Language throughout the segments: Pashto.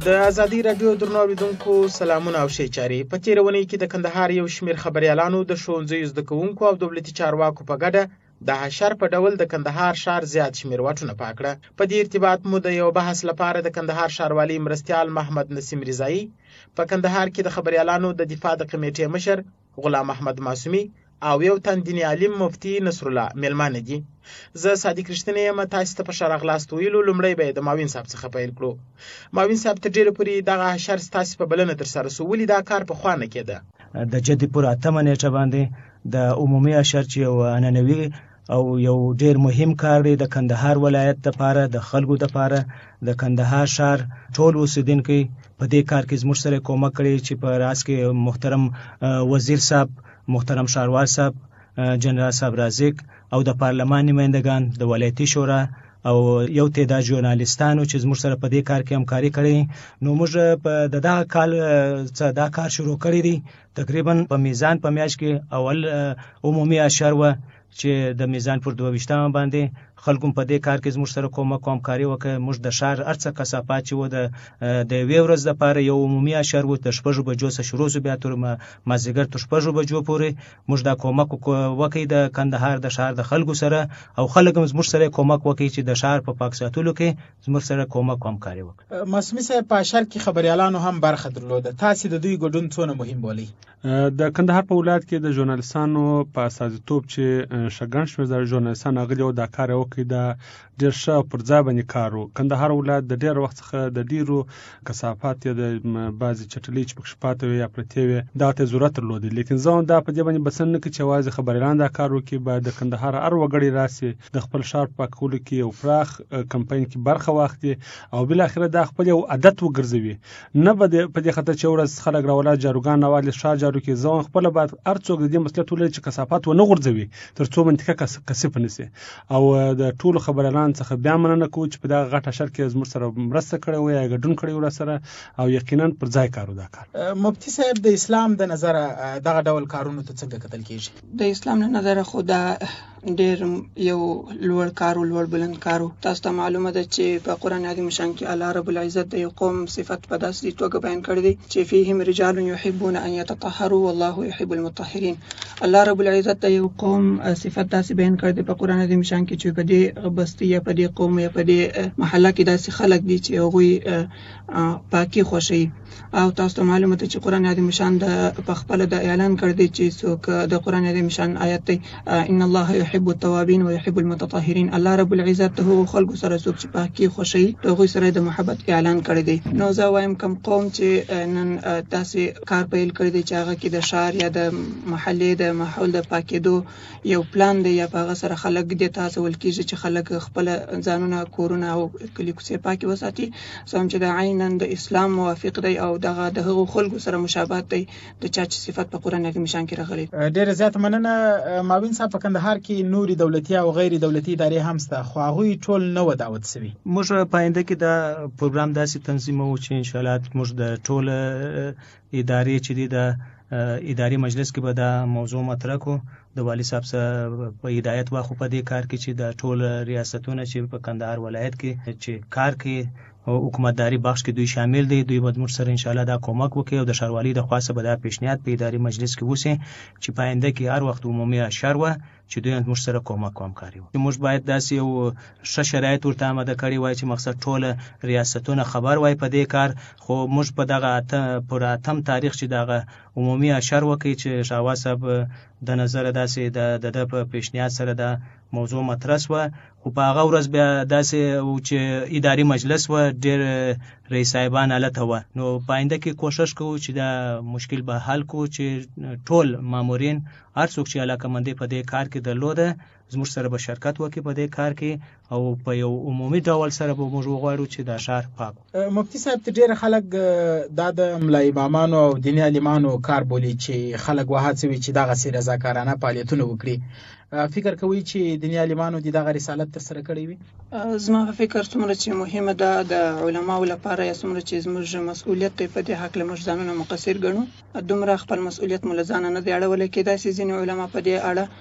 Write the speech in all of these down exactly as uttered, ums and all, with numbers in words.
د ازادي راډیو درنو اوریدونکو سلامونه او ښې چارې. په تېره اونۍ کې د کندهار یو شمېر خبریالانو د ښوونځیو زده کوونکو او دولتي چارواکو په ګډه د حشر په ډول د کندهار ښار زیات شمېر واټونه پاک کړه. په دې ارتباط مو د یو بحث لپاره د کندهار ښاروالي مرستیال محمد نسیم رضایي په کندهار کې د خبریالانو د دفاع د کمیټې مشر غلام احمد معصومي او یو تن دیني عالم مفتي نصر الله میلمانه دي. زه صادق رښتینی یم. تاسو ته په ښه راغلاست ویلو لومړی به یې د معاون صاحب څخه پیل کړو. معاون صاحب تر ډېره پورې دغه حشر ستاسې په بلنه ترسره سو، ولې دا کار پخوا نه کېده؟ د جدي پور اتمه نیټه باندې د عمومي حشر چې یو عنعنوي او یو ډیر مهم کار دی د کندهار ولایت لپاره، د خلکو لپاره، د کندهار ښار ټول اوسیدونکي په دې کار کې زموږ سره کومک کړی چې په راس کې محترم وزیر صاحب، محترم ښاروال صاحب، جنرال صاحب رازق او د پارلمان نمایندگان، د ولایتي شورا او یو تعداد ژورنالیستانو چې زموږ سره په دې کار کې همکاري کړې. نو موږ په دغه کال څخه دا کار شروع کړی دی. تقریبا په میزان په میاشت کې اول عمومي حشر و چې د میزان پر دوه ویشتمه باندې خلکو په دې کار کې زموږ سره کومک او همکاري وکړه. موږ د ښار هر څه کثافات چې و د د یوې ورځې لپاره یو عمومي حشر و، د شپږو بجو څخه شروع شو، بیا تر مازدیګر تر شپږو بجو پورې موږ دا کومک وکړی د کندهار د ښار د خلکو سره، او خلک هم زموږ سره کومک وکړي چې د ښار په پاک ساتلو کې زموږ سره کومک او همکاري وکړي. معصومي صاحب، په حشر کې خبریالانو هم برخه درلوده. تاسې د دوی ګډون څونه مهم بولئ؟ د کندهار په ولایت کې د ژورنالیستانو په استازیتوب چې شګڼ شمېر د ژورنالیستان راغلي وو، دا کار یې وکړی. دا ډېر ښه پر ځای باندې کار و. کندهار ولایت د ډېر وخت څخه د ډېرو کثافات یا د بعضې چټلۍ چې پکښې پاتې وې یا پرتې وې، دغه ته یې ضرورت درلودی. لیکن زه هم دا په دې باندې بسنه نه کوي چې یوازې خبریالان دا کار وکړي. باید د کندهار هر وګړی راسي، د خپل ښار په پاکولو کې یو پراخ کمپاین کې برخه واخلي او بالاخره دا خپل یو عادت وګرځوي. نه به په دې خاطر چې ورځ خلک راولا جاروګان راوالي ښار جارو کړي. زه خپله باید هر څوک د دې مسؤلیت ولري چې کثافات ونه غورځوي تر څو منطقه کثیفه نه سي. او د ټولو خبریالانو څخه بیا مننه کوو چې په دغه غټ حشر کې زموږ سره مرسته کړې وه یا ګډون کړی و راسره، او یقینا پر ځای کار و دا کار. مفتي صاحب، د اسلام د نظره دغه ډول کارونو ته څنګه کتل کېږي؟ د اسلام له نظره خو دا ډېر یو لوړ کار و، لوړ بلند کار و. تاسو ته معلومه ده چې په قرآن عظیم شان کې الله رب العزت د یو قوم صفت په داسې توګه بیان کړی دی چې فیهم رجال یحبون ان یتطهروا والله یحب المطهرین. الله رب العزت د یو قوم صفت داسې بیان کړی دی په قرآن عظیم شان کې چې په دې بستی یا په دې قوم یا په دې محله کې داسې خلک دي چې هغوی پاکي خوښوي. او تاسو ته معلومه ده چې قرآن عظیم شان د په خپله د اعلان کړی دی چې څوک د قرآن عظیم شان آیت دی ان الله يحب التوابین ويحب المتطهرین. الله رب العزت د هغو خلکو سره څوک چې پاکي خوښوي د هغوی سره د محبت اعلان کړی دی. نو زه وایم کوم قوم چې نن داسې کار پیل کړی دی چې هغه کې د ښار یا د محلې د ماحول د پاکېدو یو پلان دی یا په هغه سره خلک دې ته هڅول کېږي چې خلک خپله ځانونه، کورونه او کلي کوڅې پاکې وساتي. زه هم چې د عینا د اسلام موافق دی او دغه د هغو خلکو سره مشابهت دی د چا چې صفت په قرآن عظیم شان کې راغلی. ډېره زیاته مننه. معاون صاحب، په کندهار کې نوري دولتي او غیر دولتي ادارې هم شته، خو هغوی ټول نه و دعوت سوي. موږ په آینده کې دا پروګرام داسې تنظیموو چې انشاءالله موږ د ټول ادارې چې دي د اداري مجلس کې به دا موضوع مطرح کړو. د والي صاحب سره په هدایت واخو په دې کار کې چې د ټول ریاستونه چې په کندهار ولایت کې چې کار کوي حکومتداري بخش کې دوی شامل دي، دوی به موږ سره انشاءالله دا کومک وکړي او د ښاروالۍ د خوا څخه به دا پیشنهاد په اداري مجلس کې وشي چې په آینده کې هر وخت عمومي حشر و چې دوی موږ سره کومک او همکاري وکړي. موږ باید داسې یو ښه شرایط ورته آماده کړي وای چې مقصد ټول ریاستونه خبر وای په دې کار. خو موږ په دغه پر اتم تاریخ چې دغه عمومي حشر وکړي چې شاوه صاحب د نظر داسې د د په پیشنهاد سره دا موضوع مطرح شوه، خو په هغه ورځ بیا داسې و چې اداري مجلس و، ډېر رئیس صاحبان هلته وه. نو په آینده کې کوشش کوو چې دا مشکل به حل کوو چې ټول مامورین هر څوک چې علاقه‌مندي په دې کار کې درلوده زموږ سره به شرکت وکړي په دې کار کې او په یو عمومي ډول سره به موږ وغواړو چې دا ښار پاک. مفتي صاحب، ته ډېر خلک دا د ملا امامانو او دیني عالمانو کار بولي چې خلک وهڅوي چې دغسې رضاکارانه فعالیتونه وکړي. فکر کوي چې دیني عالمانو دې دغه رسالت ترسره کړی وي؟ زما په فکر څومره چې مهمه ده د علماو لپاره یا څومره چې زموږ مسؤلیت دی په دې هکله موږ ځانونه مقصر ګڼو، دومره خپل مسؤلیت مو له ځانه نه دی اړولی. کېدای شي ځینې علما په دې اړه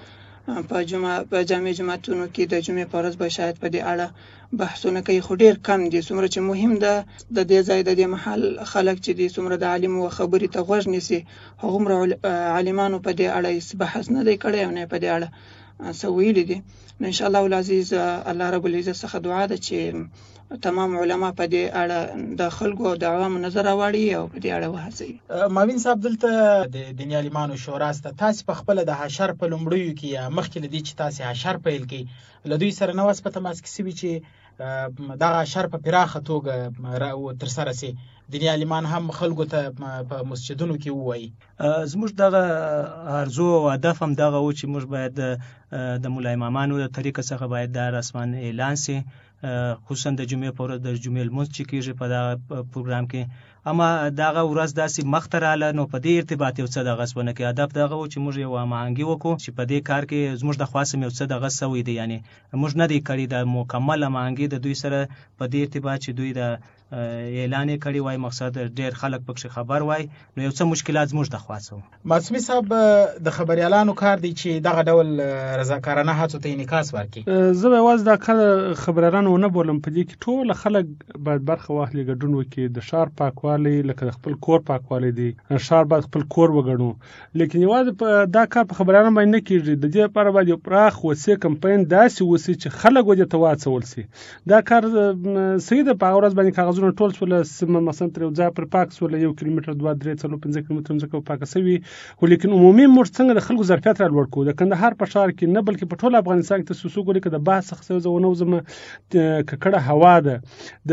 په جمعه په جامع جماعتونو کې د جمعې په ورځ به شاید په دې اړه بحثونه کوي، خو ډېر کم دي. څومره چې مهم ده د دې ځای د دې محل خلک چې دي څومره د عالم و خبرې ته غوږ نیسي، هغومره عالمانو په دې اړه هېڅ بحث نه دی کړی او نه په دې اړه څه ویلي دي. نو انشاءالله العزیز الله رب العزت څخه دعا ده چې تمام علما په دې اړه د خلکو او د عوامو نظر راوړي او په دې اړه وهڅوي. ماوین صاحب، دلته د دیني عالمانو شورا سته، تاسې په خپله د حشر په لومړیو کې یا مخکې له دې چې تاسې حشر پیل کړئ له دوی سره نه واس په تماس کې سوي چې دغه حشر په پراخه توګه ترسره سي، دیني عالمان هم خلکو ته په مسجدونو کې ووایي؟ زموږ دغه ارزو او هدف هم دغه و چې موږ باید د مولا امامانو د طریقه څخه باید دا رسماً اعلان سي، خصوصا د جمعې په ورځ د جمعې لمونځ چې کېږي په دغه پروګرام کې. اما دغه ورځ داسې مخته راغله نو په دې ارتباط یو څه دغه شونه کې هدف دغه و چې موږ یو هماهنګي وکړو چې په دې کار کې زموږ د خوا څخه یو څه دغه سوی دی، یعنی موږ نه دی کړی د مکمل هماهنګي د دوی سره په دې ارتباط چې دوی د اعلان کړی وای، مقصد ډېر خلک پکې خبر وای، نو یو څه مشکلات زموږ د خوا څخه. معصومي صاحب، د خبريالانو کار دی چې دغه ډول رضاکارانه هڅو ته انعکاس ورکړي. زه به یوازې دا کار خبريالانو نه بولم، په دې کې ټول خلک باید برخه واخلي، ګډون وکړي. د ښار پاکوالی لکه د خپل کور پاکوالی دی، ښار باید خپل کور وګڼو، لیکن یوازې دا کار په خبريالانو باندې نه کېږي. د دې لپاره باید یو پراخ وسیع کمپاین داسې وسي چې خلک ودې ته واڅول سي. دا کار صحیح ده، په ورځ باندې کاغذ ټول سوله سیمه مثلا تر یو ځای پر پاک سوله یو کیلومتر دوه درې څلور پنځه کیلومتر ځکه پاک سوي، خو لیکن عمومي موږ څنګه د خلکو ظرفیت را لوړ کوو د کندهار په ښار کې نه بلکې په ټول افغانستان کې تاسو وګورئ که د بحث څخه زونه زما ککړه هوا ده، د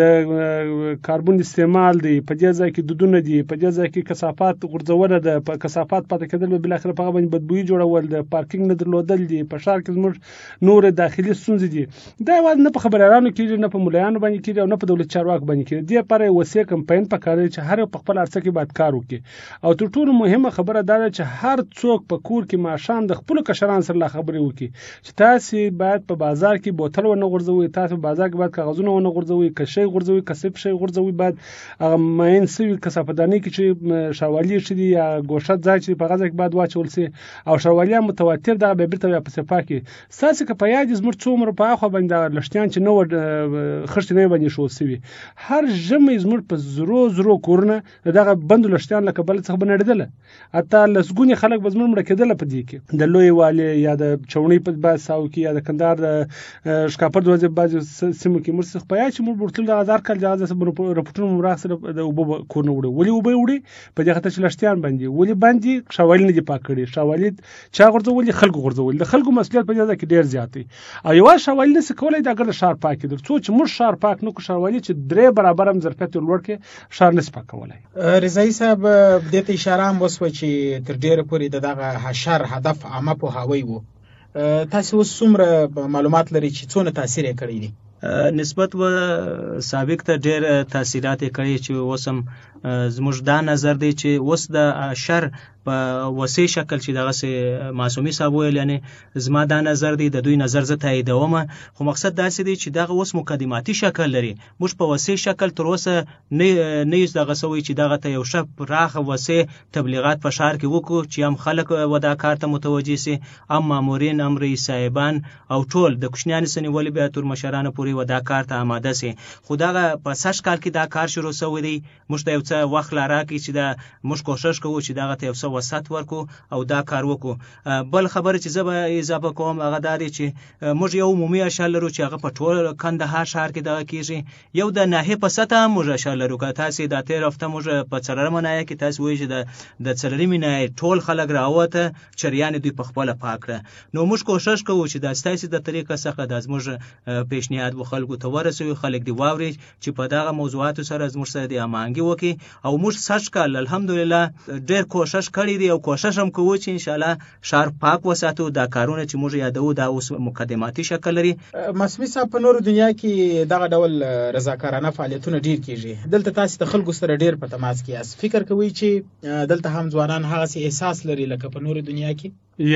کاربن استعمال دی، په دې ځای کې دودونه دي، په دې ځای کې کثافات غورځول ده، په کثافات پاتې کېدل به بل اخر په باندې بدبوئی جوړول ده، پارکینګ نه درلودل دي، په ښار کې زموږ نور داخلي ستونزې دي. دا یوازې نه په خبريالانو کېږي، نه په مولایانو باندې کېږي او نه په دولت چارواکو باندې کېږي. دې لپاره وسیع کمپاین پکار دی چې هر یو په خپل اړڅه کې باید کار وکړي. او تر ټولو مهمه خبره دا ده چې هر څوک په کور کې ماښام د خپلو کشرانو سره لا خبرې وکړي چې تاسې باید په بازار کې بوتل ونه غورځوئ، تاسې په بازار کې باید کاغذونه ونه غورځوئ، که شی غورځوئ که صفر شی غورځوئ باید هغه معین سوي کثافتدانۍ کې چې ښاروالي چې دي یا ګوښه ځای چې په هغه ځای کې باید واچول سي او ښاروالي هم متواتر دغه بیا بېرته بیا پسې پاکي. ستاسې که په یاد زموږ څومره په هاخوا باندې دغه لښتیان چې نه وه خښتې نه باندې ایښودل سوي، هر ژمی زموږ په زرو زرو کورونه د دغه بندو لښتیان له کبله څخه به نړېدله، حتی لسګونې خلک به زموږ مړه کېدله په دې کې. د لوی والي یا د چوڼۍ په بعضې ساحو کې یا د کندهار د شکاپر دروازې په بعضې سیمو کې موږ څخه په یاد چې موږ ورتلو دغه هر کال دغه رپوټونه مو راخیستل د اوبو به کورونه وړي. ولې اوبه یې وړي؟ په دې خاطر چې لښتیان بندي. ولې بندي؟ ښاروالي نه دي پاک کړي. ښاروالي چا غورځولي؟ خلکو غورځولي. د خلکو مسؤلیت په دې ځای کې ډېر زیات دی او یوازې ښاروالي نشي کولی دا ګرد ښار پاک کړي. تر څو چې موږ ښار پاک نه کړو، ښاروالي چې درې برابر هم ظرفیت لوړ کړي، ښار نشي پاکولی. رضایي صاحب، دې ته اشاره هم وسوه چې تر ډېره پورې د دغه حشر هدف عامه پوهاوی و. تاسې اوس څومره معلومات لرئ چې څونه تاثیر یې کړی دی؟ نسبت و سابق ته ډېر تاثیرات یې کړي چې اوس هم زموږ دا نظر دی چې اوس د حشر په وسیع شکل چې دغسې معصومي صاحب ویل، یعنې زما دا نظر دی، د دوی نظر زه تاییدومه، خو مقصد داسې دی چې دغه اوس مقدماتي شکل لري. موږ په وسیع شکل تر اوسه نه یو دغه سوی چې دغه ته یو ښه پراخه وسیع تبلیغات په ښار کې وکړو چې هم خلک و دا کار ته متوجه سي، هم مامورین، هم رئیس صاحبان او ټول د کوچنیانو څخه نیولې بیا تر مشرانو پورې و دا کار ته آماده سي. خو دغه په سږ کال کې دا کار شروع سوی دی. موږ ته یو څه وخت لا راکړي چې دا موږ کوښښ کوو چې دغه ته یو څه وسعت ورکو او دا کار وکړو. بل خبره چې زه به اضافه کوم هغه دا دی چې موږ یو عمومي اشر لرو چې هغه په ټول کندهار ښار کې دغه کېږي. یو د ناحیې په سطحه هم موږ اشر لرو. که تاسې دا تېره هفته موږ په څلورمه ناحیه کې تاسې وایي چې د څلورمې ناحیې ټول خلک راووته، چریانې دوی په خپله پاک کړه. نو موږ کوښښ کوو چې دا ستاسې د طریقه څخه دا زموږ پیشنهاد و خلکو ته ورسوي، خلک دې واوري چې په دغه موضوعاتو سره زموږ سره دې هماهنګي وکړي. او موږ سږ کال الحمدلله ډېر کوښښ کړی دی او کوښښ هم کوو چې انشاءالله ښار پاک وساتو. دا کارونه چې موږ یادوو دا اوس مقدماتي شکل لري. معصومي صاحب، په نورو دنیا کې دغه ډول رضاکارانه فعالیتونه ډېر کېږي، دلته تاسې د خلکو سره ډېر په تماس کې یاست. فکر کوئ چې دلته هم ځوانان هغسې احساس لري لکه په نورو دنیا کې؟ یا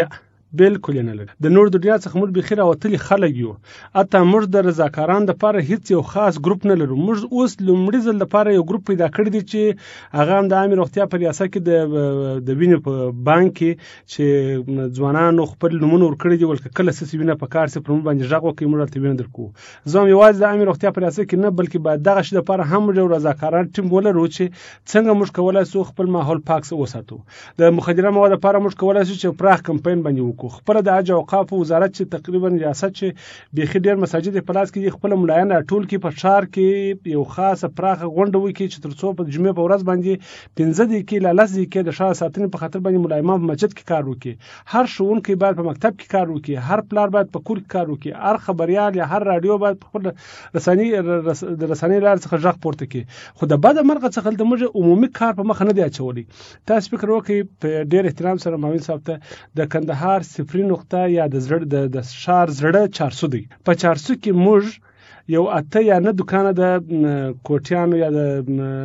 بالکل نه لري. د نور دنیا څخه موږ بخیر او تل خلک یو. اته موږ د رضاکاران د لپاره هیڅ یو خاص ګروپ نه لرو. موږ اوس لومړي ځل لپاره یو ګروپ پیدا کړی دی چې هغه هم د عامه روغتیا په ریاست کې د د وینې په بانک کې چې ځوانانو خپل نمونه ورکړي دي ولکه کله سس وینه په کار سي پر موږ باندې ژغ وکړي موږ ته وینه درکو. زه هم یوازې د عامه روغتیا په ریاست کې نه بلکې باید دغه شی لپاره هم یو رضاکاران ټیم ولرو چې څنګه موږ کولای شو خپل ماحول پاک وساتو. د مخدره موادو لپاره موږ کولای شو چې پراخ کمپاین باندې وکړو. خپل د حج او اوقاف وزارت چې تقریبا ریاست چې بيخي ډیر مساجد په لاس کې خپل ملایان ټول کې په شهر کې یو خاصه پراخه غونډه وکړي چې ترڅو په جمعې په ورځ باندې پنځه دقیقې لا لس دقیقې د شاه ساتنې په خاطر باندې ملایمان په مسجد کې کار وکړي. هر ښوونکی باید په مکتب کې کار وکړي. هر پلار باید په کور کې کار وکړي. هر خبريال یا هر رادیو باید په خپل رسنۍ د رسنۍ لار څخه ژغ پورته کړي. خو د بده مرغه څخه د موږ عمومي کار په مخ نه دی اچولی. تاسو فکر وکړئ په ډیر احترام سره ماوین صاحب ته د کندهار صفري نقطه یا د زړه د شهر زړه چارسو دی. په چارسو کې موږ یو اته یا نه دکانه د کوټیانو یا د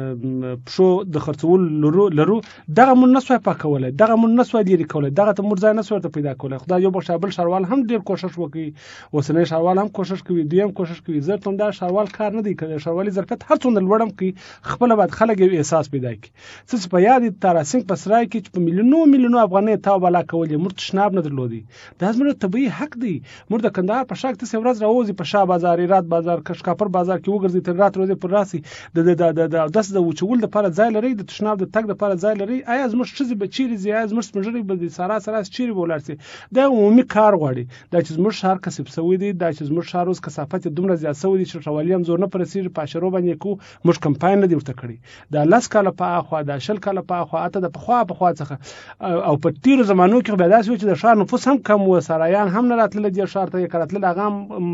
پښو د خرڅول لرو لرو دغه مون نسوي پاکوله دغه مون نسوي لري کوله دغه ته مرزای نسوي ته پیدا کوله. خدای یو بشابل شروال هم ډیر کوشش وکړي وسنه شروال هم کوشش کوي دویم کوشش کوي زه ته دا شروال کار نه دی کړي. شروالي ظرفیت هر څومره لوړم کوي خپل بعد خلک احساس پیدا کوي. څه په یاد تراسنګ پسرای کې په میلیونو میلیونو افغانۍ تا ولا کولې مرت شناب نه درلودي. دا زموږ طبيعي حق دی. موږ د کندهار په شاک ته ورځ راوځي په شاه بازار رات بازار کشکاپر بازار کې وګرځي تر رات ورځې پر راسي د د د د داس د وچول د لپاره ځای لري د تشناب د تګ د لپاره ځای لري. آیا زموږ شزي به چیرې زی آیا زموږ سمجري به سارا سارا چیرې ولرسي. دا عمومي کار غواړي. دا چې زموږ شهر کسب سوی دی. دا چې زموږ شهر اوس کثافت دومره زیات سوی دی چې شوالیم زور نه پرسیږي پاشرو باندې کو موږ کمپاین نه دی ورته کړی. دا لاس کاله په اخوا دا شل کاله په اخوا اته د پخوا په خوا څخه او په تیر زمانو کې به داسې و چې د شهر نفوس هم کم و سرایان هم نه راتل د شهر ته کړتل هغه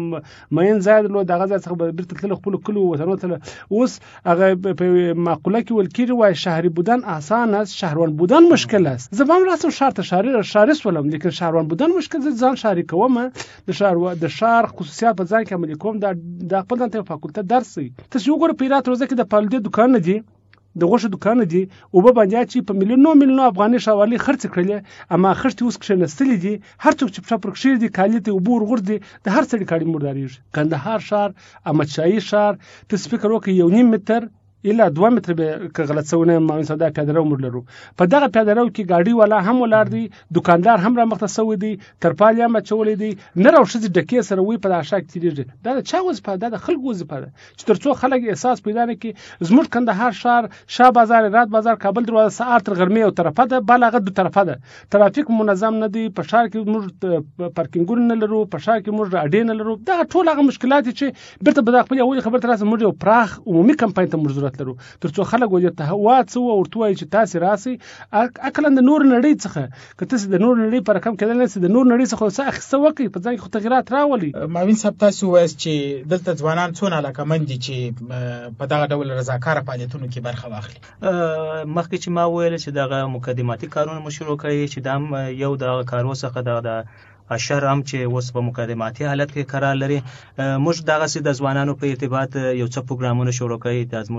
مین زائد لو دغه څخه بیرته تل خپل کلو وطنو ته اوس هغه په معقوله کې ولکiri وای شهري بودن آسان است شهروان بودن مشکل است. زبام راستم شهر ته شهر شهرس ولم لیکن شهروان بودن مشکل ځان شهري کوم د شهر د شهر خصوصیات په ځان کې عملي کوم د د خپل ته فاکولته درس ته یو ګور پیرات روزه کې د پالدې دکان نه دی د غوښه دکان دی او به باندې چې په میلیونو میلیونو افغاني شوالي خرڅ کړل اما خرڅ اوس کې نستلې دي هر څوک چې په پرکشیر دي کالی ته وبور غور دي د هر څړي کاړي مرداري. کندهار شهر احمد شاهي شهر ته سپیکر وکي یو نیم متر الا دوه متر به که غلط سونه ما صدا پیاده رو مر لرو. په دغه پیاده رو کې گاډي والا هم ولار دي دکاندار هم را مخته سوي دي ترپال هم چولې دي نه راو شذ ډکې سره وي په عاشق تیریږي. دا چا وز په دا خلک وز په چې ترڅو خلک احساس پیدا نه کی زموږ کندهار شهر شاه بازار رات بازار کابل دروازه ساعت تر غرمه او طرفه ده بلغه دو طرفه ده ترافیک منظم نه دي په شهر کې موږ پارکینګونه نه لرو په شهر کې موږ اډې نه لرو. دا ټول هغه مشکلات چې بیرته به خپل یو خبر تر اوسه موږ پراخ عمومي کمپاین ته موږ لرو ترڅو خلک وجه ته وات سو ورته وای چې تاسو راسي اکل د نور نړۍ څخه کته د نور نړۍ پر کم کېدل نه د نور نړۍ څخه څه اخیسته وکي په ځای کې تغیرات راولي. ماوین صاحب تاسو وایي چې دلته ځوانان څونه علاقمند دي چې په دغه ډول رضاکار فعالیتونو کې برخه واخلي. مخکې چې ما ویل چې دغه مقدماتي کارونه مو شروع کړي چې دا یو د کارو څخه د اشر هم چې اوس په مقدماتي حالت کې قرار لري. موږ دغه سي د ځوانانو په ارتباط یو څه پروګرامونه شروع کړي. د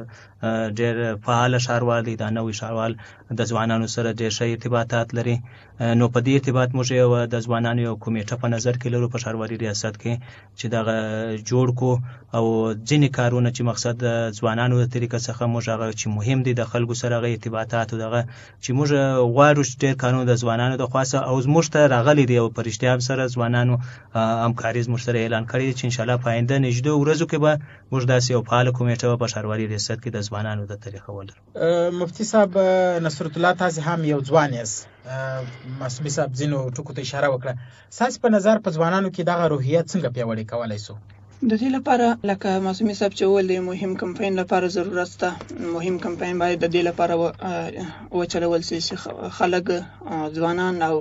موږ ډېر فعال شهروال دي د نوې شهروال د ځوانانو سره ډېر ښه ارتباطات لري. نو په دې ارتباط موږ یو د ځوانانو یو کمیټه په نظر کې لرو په شهروالي ریاست کې چې دغه جوړ کو او ځینې کارونه چې مقصد د ځوانانو د طریقې څخه موږ هغه چې مهم دي د خلکو سره غي ارتباطات دغه چې موږ غواړو چې ډېر کارونه د ځوانانو د خاصه او موږ ته راغلي دي او پرشتیا سره ځوانانو همکاري مشترک اعلان کړی چې ان شاء الله په آینده نږدې ورځو کې به موږ داسې یو فعال کمیټه په شهروالي ریاست کې د ځوانانو د طریقه ولرو. مفتي صاحب نصرت الله تاسو هم یو ځوان یاست. معصومي صاحب زینو ټکو ته اشاره وکړه. ساس په نظر په ځوانانو کې دغه روحیت څنګه پیاوړی کولای شو؟ د دې لپاره لکه معصومي صاحب چې ول مهم کمپاین لپاره ضرورت ده. مهم کمپاین باید د دې لپاره وچلول شي خلک ځوانان او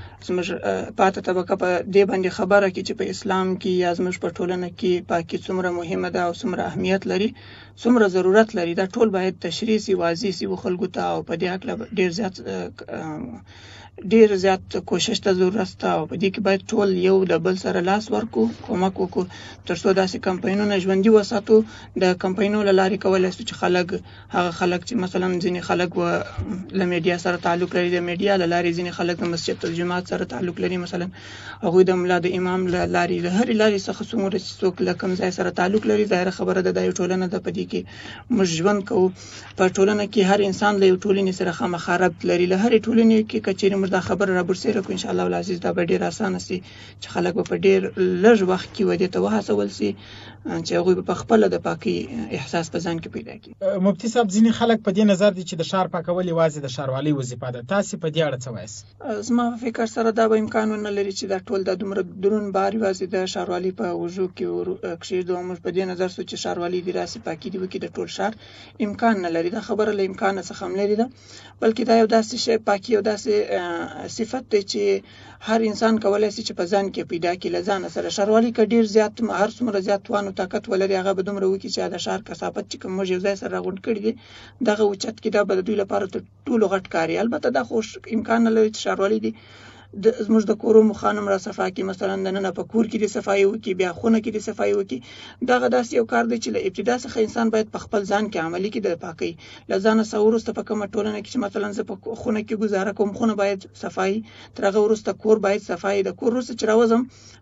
زموږ پاته طبقه په دې باندې خبره کې چې په اسلام کې یا زموږ په ټولنه کې پاکي څومره مهمه ده او څومره اهمیت لري څومره ضرورت لري دا ټول باید تشریح سي واضح سي خلکو ته او په دې حق ډیر زیات ډیر زیات کوشش ته ضرورت شته او په دې کې باید ټول یو د بل سره لاس ورکو، کومک وکړو ترڅو داسې کمپاینونه ژوندي وساتو. د کمپاینونو له لارې کولی شو چې خلک هغه خلک چې مثلا ځینې خلک و له میډیا سره تعلق لري، د میډیا له لارې ځینې خلک د مسجد او جماعت سره تعلق لري، مثلا هغوی د ملا د امام له لارې د هرې لارې څخه څومره چې څوک له کوم ځای سره تعلق لري، ظاهره خبره ده دا یو ټولنه ده، په دې کې موږ ژوند کوو. په ټولنه کې هر انسان له یو ټولنې سره خامخا ربط لري. له هرې ټولنې کې که چېرې موږ دا خبره رابرسېره کړو انشاءالله العزیز دا به ډېر اسانه سي چې خلک به په ډېر لږ وخت کې ودې ته وهڅول سي چې هغوی به په خپله د پاکۍ احساس په ځان کې پیدا کړي. مفتي صاحب ځینې خلک په دې نظر دي چې د ښار پاکول یوازې د ښاروالۍ وظیفه ده، تاسې په دې اړه څه وایاست؟ زما په فکر سره دا به امکان ونه لري چې دا ټول د دومره دروند بار یوازې د ښاروالۍ په اوږو کې کښېږدو. موږ په دې نظر سو چې ښاروالۍ دې راسي پاکي دې وکړي، د ټول ښار امکان نه لري. دا خبره له امکانه څخه هم لرې ده، بلکې دا یو داسې شی پاکي یو داسې صفت دی چې هر انسان کولی شي چې په ځان کې پیدا کړي له ځانه سره. ښاروالي که ډېر زیات هر څومره زیات توان او طاقت ولري هغه به دومره وکړي چې د ښار کثافت چې کوم موږ یو ځای سره راغونډ کړي دي دغه اوچت کړي، دا به د دوی لپاره تر ټولو غټ کار وي. البته دا خو امکان نه لري چې ښاروالي دي د زموږ د کورو مخانم را صفا کړي، مثلا د ننه په کور کې دې صفایي وکړي، بیا خونه کې دې صفایي وکړي. دغه داسې یو کار دی چې له ابتدا څخه انسان باید په خپل ځان کې عملي کړي د پاکۍ. له ځانه څخه وروسته په کومه ټولنه کې چې مثلا زه په خونه کې ګزاره کوم خونه باید صفایي، تر هغه وروسته کور باید صفایي، د کور وروسته چې راوځم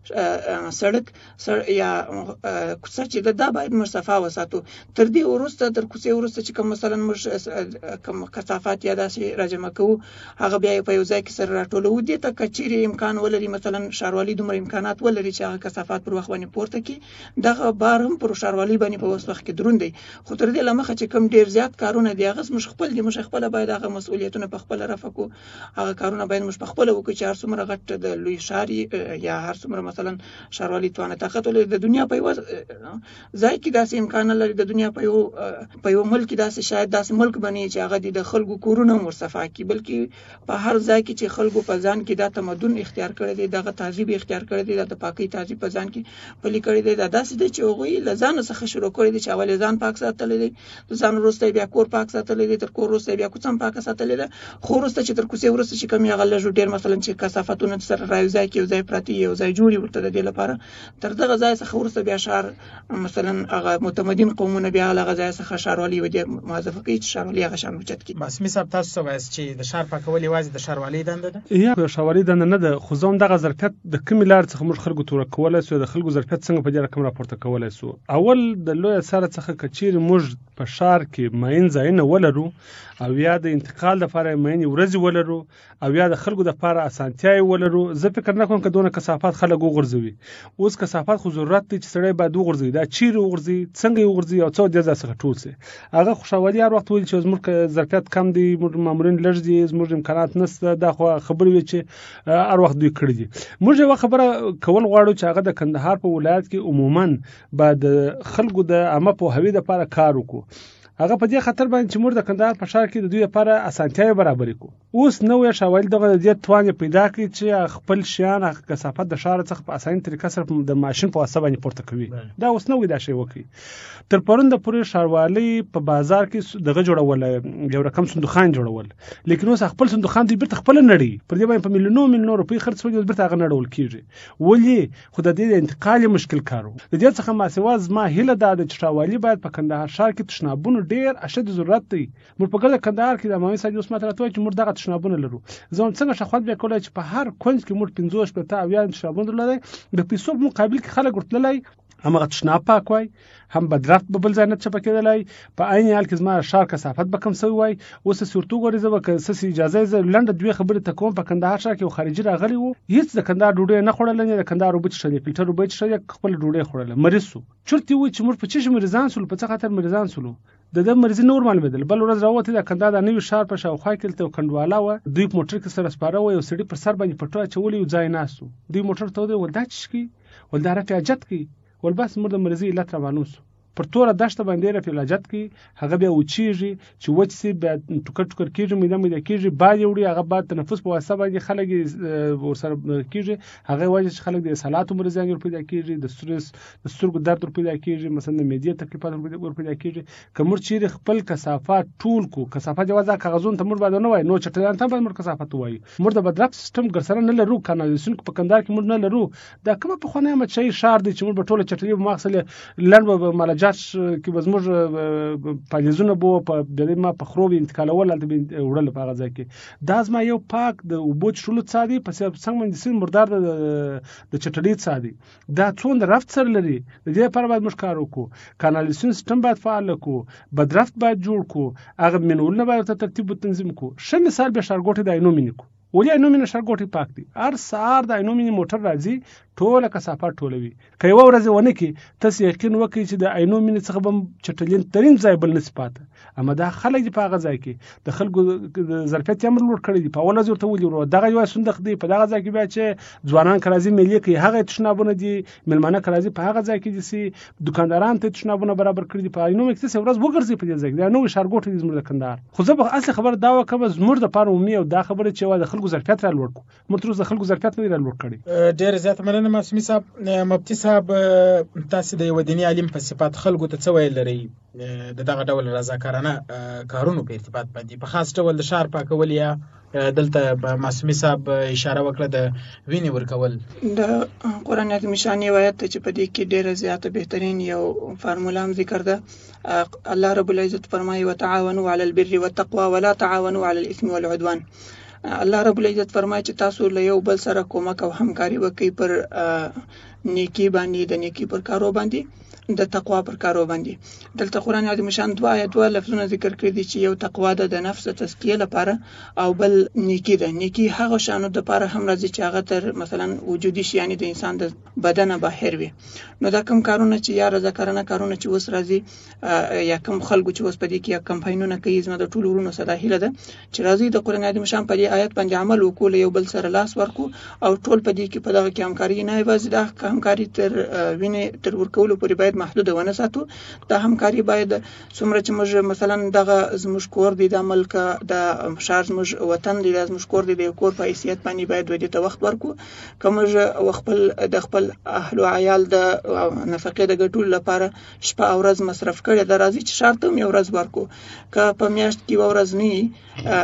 سړک یا کوڅه چې ده دا باید موږ صفا وساتو. تر دې وروسته تر کوڅې وروسته چې کوم مثلا موږ کوم کثافات یا داسې راجمع کوو هغه بیا په یو ځای کې سره راټولوو. دې ته که چیرې امکان ولري مثلا ښاروالي دومره امکانات ولري چې هغه کثافات پر وخت باندې پورته کړي، دغه بار هم پر ښاروالي باندې په اوس وخت کې دروند دی. خو تر دې له مخه چې کوم ډېر زیات کارونه دي هغه زموږ خپل دي، موږ خپله باید هغه مسؤلیتونه په خپله رفع کړو. هغه کارونه باید موږ په خپله وکړو چې هر څومره غټ د لوی ښار یا هر څومره مثلا ښاروالي توانه طاقت ولري. د دنیا په یوه ځای کې داسې امکان نه لري، د دنیا په یو په یو ملک کې داسې شاید داسې ملک بني چې هغه د خلکو کورونه هم ورصفا کړي، بلکې په هر ځای کې چې خلکو په ځان کې دا تمدن اختیار کړی دی، دغه تهذیب اختیار کړی دی، د پاکۍ تهذیب په ځان کې پلي کړی دی. دا داسې دی چې هغوی له ځانه څخه شروع کړی دی چې اول یې ځان پاک ساتلی دی، د ځان وروسته بیا کور پاک ساتلی دی، تر کور وروسته بیا کوڅه هم پاکه ساتلې ده. خو وروسته چې تر کوڅې وروسته چې کوم هغه لږ ډېر مثلا چې کثافتونه سره را یو ځای کې یو ځای پراته یو ځای جوړي ورته د دې لپاره، تر دغه ځای څخه وروسته بیا ښار مثلا هغه متمدن قومونه بیا هغه ځای څخه ښاروالي ودې موظفه کوي چې ښاروالي هغه شان اوچت کړي. معصومي صاحب تاسو څه وایاست چې د ښار پاکول یوازې د ښاروالۍ دنده ده؟ یا ښاروالۍ دنده نه ده، خو زه هم دغه ظرفیت د کومې لارې څخه موږ خلکو ته ورکولی سو، د خلکو ظرفیت څنګه په دې رقم راپورته کولی سو. اول د لویه سره څخه که چیرې موږ په ښار کې معین ځایونه ولرو او یا د انتقال دپاره معینې ورځې ولرو او یا د خلکو دپاره اسانتیاوې ولرو، زه فکر نه کوم که دونه کثافات خلک وغورځوي. اوس کثافات خو ضرورت دی چې سړی باید وغورځوي، دا چیرې وغورځوي، څنګه یې وغورځوي او څه دې ځای څخه ټول سي. هغه خو ښاروالي هر وخت ویل چې زموږ ظرفیت کم دی، موږ مامورین لږ دي، زموږ امکانات نشته، دا خو خبرې وي چې هر وخت دوی کړي دي. موږ یوه خبره کول غواړو چې هغه د کندهار په ولایت کې عموما باید د خلکو د عامه پوهاوي دپاره کار وکړو. هغه په دې خاطر باندې چې موږ د کندهار په ښار کې د دوی لپاره اسانتیاوې برابرې کړو. اوس نوې ښاروالي دغه د دې توان پیدا کړي چې خپل شیان هغه کثافت د ښار څخه په اسانه طریقه سره د ماشین په واسطه باندې پورته کوي. دا اوس نوې دا شی وکړي. تر پرون د پورې ښاروالۍ په بازار کې دغه جوړول، یو رقم صندوقخان جوړول، لیکن اوس خپل صندوقخان دوی بیرته خپله نړي، پر دې باندې په میلیونو میلیونو روپۍ خرڅ وکړي، اوس بیرته هغه نړول کېږي. ولې؟ خو د دې د انتقال یې مشکل کار و. د دې څخه ما سوا زما هیله دا ده چې ښاروالي باید په کندهار ښار کې تشنابونو ډېر اشد ضرورت دی. موږ په ګرده کندهار کې د امامي صاحب اوس ماته راته وایي چې موږ دغه تشنابونه لرو. زه هم څنګه ښه خوند بیا کولی چې په هر کونج کې موږ پنځوس شپېته اویا تشنابونه درلودی، د پیسو په مقابل کې خلک ورتللی همغه تشناب پاک وای، هم بدرفت به بل ځای نه چپه کېدلی، په عین حال کې زما ښار کثافت به کم سوی وای. اوس صورتو ګورې زه به که څه اجازه زه لنډه دوې خبرې ته کوم. په کندهار ښار کې یو خارجي راغلی و، هېڅ د کندهار ډوډۍ نه خوړله، نه د کندهار اوبه څښلې، فلټر اوبه څښلې، خپله ډوډۍ خوړله، مریض سو. چورت یې ووایي چې موږ په څه شي مریضان سولو، په څه خاطر مریضان سولو. د ده مرضي نه ورمعلومېدل. بل ورځ راووتې د کندهار د نوي ښار په شاوخوا کې هلته یو کنډواله وه، دوی په موټر کې سره سپاره وه، یو سړي پر سر باندې پټو اچولی یو ځای ناست و. دوی موټر ته ودرېدل، ول دا څه کوي؟ ول دا رفع حاجت کوي. ول بس موږ د مرضي علت را معلوم سو. پر توره دښته باندې را فلاجت کوي، هغه بیا وچیږي، چې وچ سي بیا ټوکر ټوکر کېږي، میده میده کېږي، باد یې وړي، هغه باد تنفس په واسطه باندې خلک یې ورسره کېږي، هغه وجه چې خلک د اسهالاتو مریضان ور پیدا کېږي، د سترس د سترګو درد ور پیدا کېږي، مثلا د معدې تکلیفات ور پیدا کېږي. که موږ چیرې خپل کثافات ټول کو، کثافات یوازې کاغذونو ته موږ باید نه وایو، نو چټلیانو ته باید موږ کثافات ووایو. موږ د بدرفت سیستم ګرسره نه لرو، کانالیزاسیون په کندهار کې موږ نه لرو. دا کومه پخوانی مچۍ ښار دی چې موږ به ټوله چټلي په ماخصله لنډ به مالجات کې به زموږ پالیزونه به په د ما په خرو انتقالول هلته به وړل په هغه ځای کې. دا زما یو پاک د اوبو څښلو څاه دی، په څنګ باندې سیند مردار د چټلي څاه دی. دا څومره رفت سره لري، د دې لپاره باید موږ کار وکړو. کانالیزاسیون سیستم باید فعال کړو، بدرفت باید جوړ کړو، هغه منولونه باید ترتیب و تنظیم کړو. ښه مثال به ښارګوټي د عینو مینې کړو. ولې عینو مینې ښارګوټي پاک دی؟ هر سهار د عینو مینې موټر راځي، ټوله کثافات ټولوي. که یوه ورځ ونه کړي، تاسو یقین وکړئ چې د عینو مینې څخه به چټلین ترین ځای بل نشي پاته. اما دا خلک دي په هغه ځای کې د خلکو د ظرفیت یې هم لوړ کړی دي. په اوله ځای ورته ولي ورو دغه یو صندوق دی، په دغه ځای کې بیا چې ځوانان که راځي میلې کوي، هغه تشنابونه دي، میلمانه که راځي په هغه ځای کې دي، سي دکانداران ته تشنابونه برابر کړي دي. په عینو مینې کې تاسې ورځ وګرځئ په دې ځای کې، دا نوی ښارګوټی دی زموږ د کندهار. خو زه به اصلي خبره دا وکړم، زموږ دپاره عمومي او دا خبره چې د خلکو ظرفیت را لوړ کړو. موږ تر اوسه د خلکو ظرفیت نه دی را لوړ کړی. ډېره زیاته مننه معصومي صاحب. مفتي صاحب، تاسې د یو دیني عالم په صفت خلکو ته څه ویل لرئ د دغه ډول رضاکارانه کارونو په ارتباط باندې، په خاص ډول د ښار پاکول یا دلته معصومي صاحب اشاره وکړه د وینې ورکول؟ د قرآن عظیم شان روایت ته چې په دې کې ډېره زیاته بهترین یو فارموله هم ذکر ده. الله رب العزت فرمایي وتعاونوا على البر والتقوى ولا تعاونوا على الاثم والعدوان. الله رب العزت فرمایي چې تاسو له یو بل سره کومک او همکاري وکړئ پر نیکی باندې، د نیکی پر کارو باندې، د تقوا پر کارو باندې. دلته قرآن عظیم شان دوه یا دوه لفظونه ذکر کړي دي چې یو تقوا ده د نفس تزکیه لپاره، او بل نیکی ده. نیکی هغه شانو د لپاره هم راځي چې هغه تر مثلا وجودي شي، یعنی د انسان د بدن بهر وي. نو دا کوم کارونه چې یا رضاکارانه کارونه چې اوس راځي، یا کوم خلکو چې اوس په دې کې یا کمپاینونه کوي، زما د ټولو ورونو سره هیله ده چې راځي د قرآن عظیم شان په دې آیت باندې عمل وکړو، یو بل سره لاس ورکړو، او ټول په دې کې په دغه کې همکاري نه یوازې دا همکاري تر وینې تر ورکولو پورې باید محدود ونه ساتو. دا همکاري باید څومره چې موږ مثلا دغه زموږ کور دی، د ملک د ښار زموږ وطن دی، دا زموږ کور دی، د کور په حیثیت باندې باید ودې ته وخت ورکړو. که موږ خپل د خپل اهل او عیال د نفقې د ګټلو لپاره شپه او ورځ مصرف کړی، دا راځي چې ښار ته هم یو ورځ ورکړو. که په میاشت کې یوه ورځ نه وي،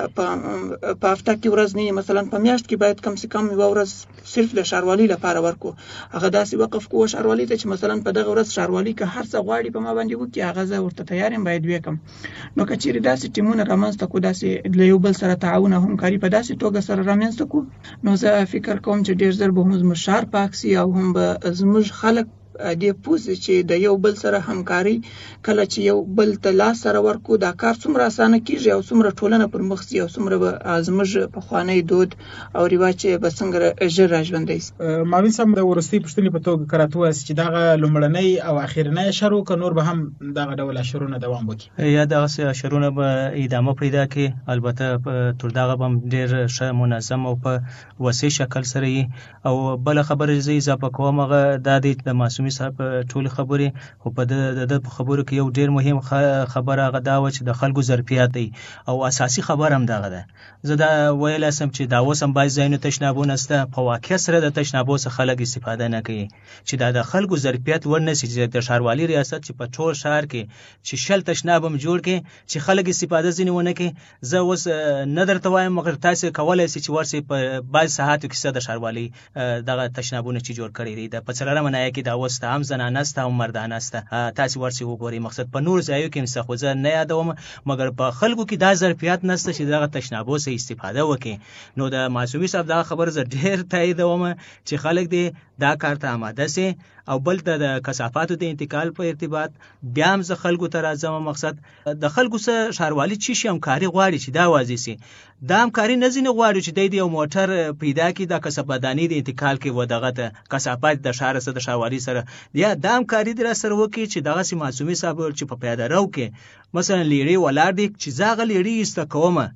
په هفته کې ورځ نه وي، مثلا په میاشت کې باید کم سے کم یوه ورځ صرف د ښاروالۍ لپاره ورکړو. هغه داسې وقف کوو ښاروالۍ ته چې مثلا په دغه ورځ ښاروالۍ که هر څه غواړي په ما باندې وکړي، هغه زه ورته تیار یم، باید وکړم. نو که چېرې داسې ټیمونه رامنځته کړو، داسې له یو بل سره تعاون او همکاري په داسې توګه سره رامنځته کړو، نو زه فکر کوم چې ډېر ژر به هم زموږ ښار پاک سي، او هم به زموږ خلک دې پوه سي چې د یو بل سره همکاري، کله چې یو بل ته لاس سره ورکړو، دا کار څومره اسانه کېږي او څومره ټولنه پر مخ ځي، او څومره به زموږ پخوانی دود او رواج به څنګه ژر را ژوندی سي. معاون صاحب، د وروستۍ پوښتنې په توګه که راته ووایاست چې دغه لومړنی او اخرنی اشر و که نور به هم دغه ډول اشرونه دوام وکړي؟ یا دغسې اشرونه به ادامه پیدا کړي، البته تر دغه به هم ډېر ښه منظم او په وسیع شکل سره وي. او بله خبره زه اضافه کوم، هغه دا دی د معصومي صاحب ټول خبرې، خو په د د په خبرو کې یو ډېر مهم خبره هغه دا و چې د خلکو ظرفیت دی، او اساسي خبره هم دغه ده. زه دا ویلی سم چې دا اوس هم بعضې ځایونو تشنابونه شته، په واقعیت سره د تشنابو څخه خلک استفاده نه کوي، چې دا د خلکو ظرفیت ورنسي، چې د ښاروالي ریاست چې په ټول ښار کې چې شل تشناب هم جوړ کړي چې خلک استفاده ځینې ونه کړي. زه اوس نه درته وایم، مګر تاسې کولی شئ چې ورسئ په بعضې ساحاتو کې څه د ښاروالۍ دغه تشنابونه چې جوړ کړي دي، د په څلورمه ناحیه کې دا اوس هم زنانه شته او مردانه شته، تاسې ورسئ وګورئ. مقصد په نورو ځایو کې هم شته، خو زه نه یادوم، مګر په خلکو کې دا ظرفیت نشته چې دغه تشنابو څخه استفاده وکړي. نو د معصومي صاحب دغه خبره زه ډېر تاییدوم چې خلک دې دا کار ته آماده سي. او بل ته د کثافاتو د انتقال په ارتباط بیا هم زه خلکو ته راځم، مقصد د خلکو سره ښاروالي څه شي همکاري غواړي چې دا واضح سي. دا همکاري نه ځینې غواړي چې دی د یو موټر پیدا کړي د کثافاتدانۍ د انتقال کې و دغه ته کثافات د ښار سره د ښاروالي سره، یا دا همکاري دې راسره وکړي چې دغسې معصومي صاحب چې په پیاده رو کې مثلا لیرې ولاړ دی، چې زه هغه لیرې ایسته کومه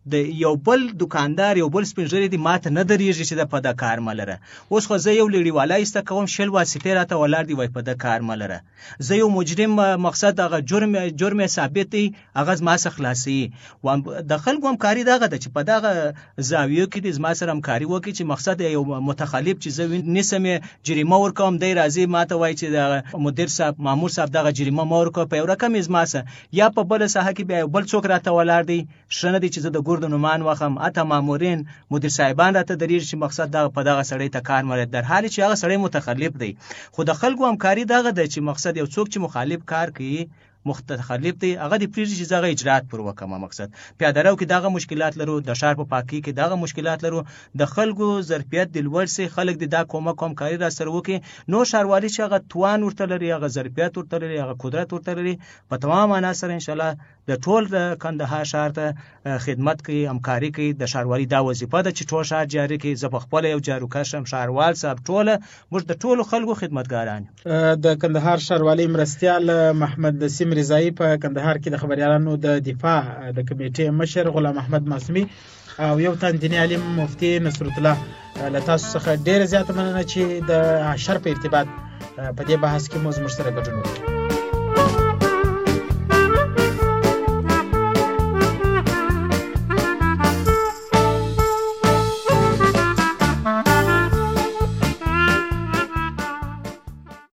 د یو بل دکاندار یو بل سپینږیری دی ماته نه درېږي چې د په د کار ملره. اوس خو زه یو لړیواله ایسته کوم شل واسطې راته ولاړ دی وای په د کار ملره. زه یو مجرم مقصد هغه جرم جرم ثابت دی هغه زما څخه خلاصي. د خلکو همکاري دغه ده چې په دغه زاویو کې د زما سره همکاري وکړي چې مقصد یو متخلف چې زه نسم جریمه ورکوم دی راځي ماته وای چې د مدیر صاحب مامور صاحب دغه جریمه ما ورکوه په یو رقم زما سره یا په بل ساحه کې بیا بل څوک راته ولاړ دی شنه دی چې زه د ګور د نومان وخم اته مامورین مدیر صاحبان راته درېږي چې مقصد دغه په دغه سړی ته کار ملت در حال چې هغه سړی متخلف دی. خو د خلکو همکاري دغه ده چې مقصد یو څوک چې مخالف کار کوي مختلف دی هغه د پریږي چې زغه اجرات پر وکمه مقصد پیاده رو کې دغه مشکلات لرو د شهر په پاکي کې دغه مشکلات لرو د خلکو ظرفیت د لوړ سي خلک د دا کومه کوم کاری را سره وکي نو شهروالي چې هغه توان ورته لري هغه ظرفیت ورته لري هغه قدرت ورته لري په تمام عناصر ان شاء الله د ټول د کندهار شهر ته خدمت کوي همکاري کوي. د شهروالي دا وظیفه ده چې ټول شهر جاري کوي. زه په خپل یو جاروکش هم شهروال صاحب ټول موږ د ټولو خلکو خدمتګاران. د کندهار شهروالي مرستيال محمد نسیم رضایی په کندهار کې د خبريالانو د دفاع د کمیټې مشر غلام احمد معصومي او یو تن دیني عالم مفتي نصرت الله له تاسو څخه ډېر زیات مننه چې د حشر په ارتباط په دې بحث کې موږ سره ګډون وکړو.